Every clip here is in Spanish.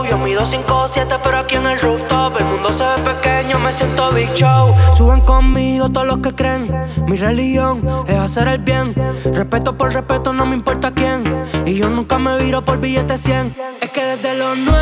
Yo mido 5'7", pero aquí en el rooftop el mundo se ve pequeño, me siento Big Show. Suben conmigo todos los que creen. Mi religión es hacer el bien. Respeto por respeto, no me importa quién. Y yo nunca me viro por billete 100. Es que desde los 9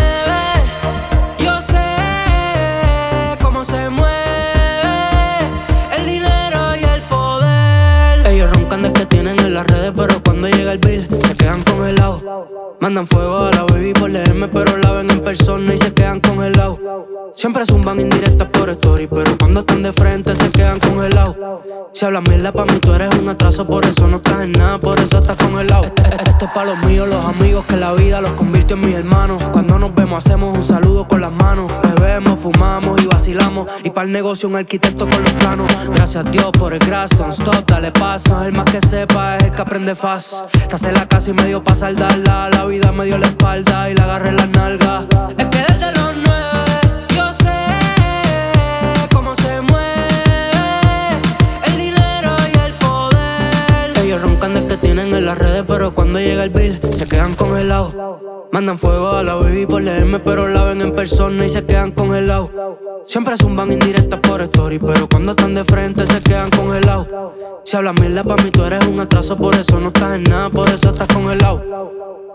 yo sé cómo se mueve el dinero y el poder. Ellos roncan de que tienen en las redes, pero cuando llega el bill se quedan congelados. Mandan fuego a la baby por leerme, pero la ven en persona y se quedan congelados. Siempre zumban indirectas por story, pero cuando están de frente se quedan congelados. Si hablas mierda pa' mí tú eres un atraso, por eso no trajes nada, por eso estás congelado. Este es pa' los míos, los amigos que la vida los convirtió en mis hermanos. Cuando nos vemos hacemos un saludo con las manos. Bebemos, fumamos y vacilamos, y pa'l negocio un arquitecto con los planos. Gracias a Dios por el grass, don't stop, dale paso. El más que sepa es el que aprende fast. Estás en la casa y medio pa' saldarla. La vida me dio la espalda y la agarré en las nalgas. Es que desde los 9 yo sé cómo se mueve el dinero y el poder. Ellos roncan de que tienen en las redes, pero cuando llega el bill se quedan congelados. Mandan fuego a la baby por leerme, pero la ven en persona y se quedan congelados. Siempre zumban indirectas por story, pero cuando están de frente se quedan congelados. Si hablas mierda pa' mí tú eres un atraso, por eso no estás en nada, por eso estás congelado.